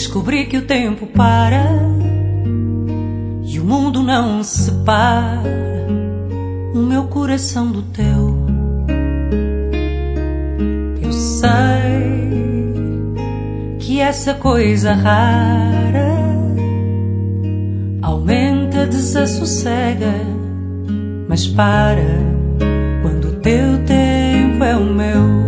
Descobri que o tempo para e o mundo não separa o meu coração do teu. Eu sei que essa coisa rara aumenta, desassossega, mas para quando o teu tempo é o meu.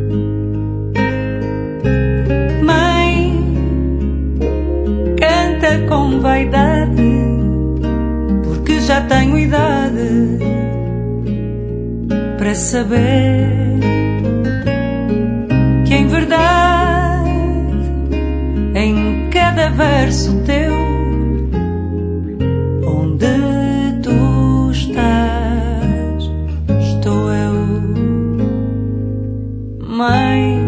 Com vaidade, porque já tenho idade para saber que em verdade em cada verso teu, onde tu estás, estou eu. Mãe,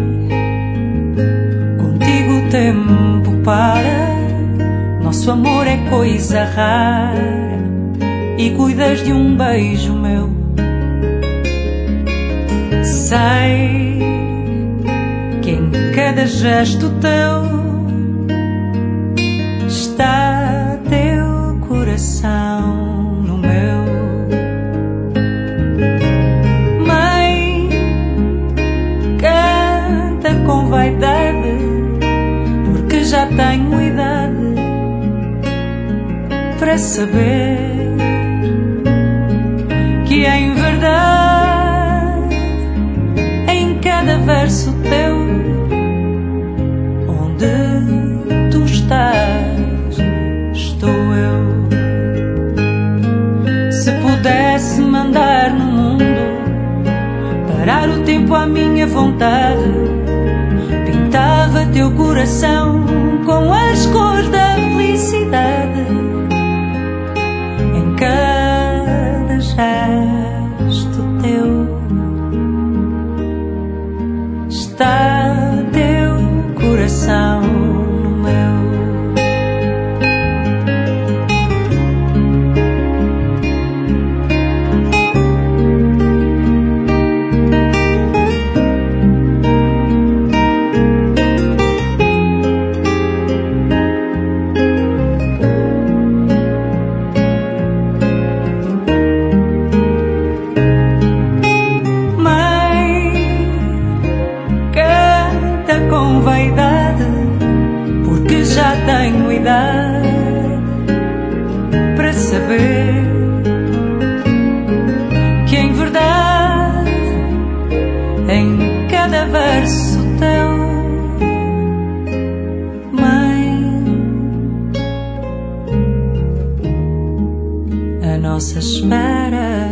contigo o tempo para, nosso amor é coisa rara e cuidas de um beijo meu. Sei que em cada gesto teu está teu coração no meu. Mãe, canta com vaidade, porque já tenho idade para saber que em verdade em cada verso teu, onde tu estás, estou eu. Se pudesse mandar no mundo parar o tempo à minha vontade, pintava teu coração com as cores da felicidade. Cada gesto teu está teu coração no meu. Vaidade, porque já tenho idade para saber que em verdade em cada verso teu, mãe, a nossa espera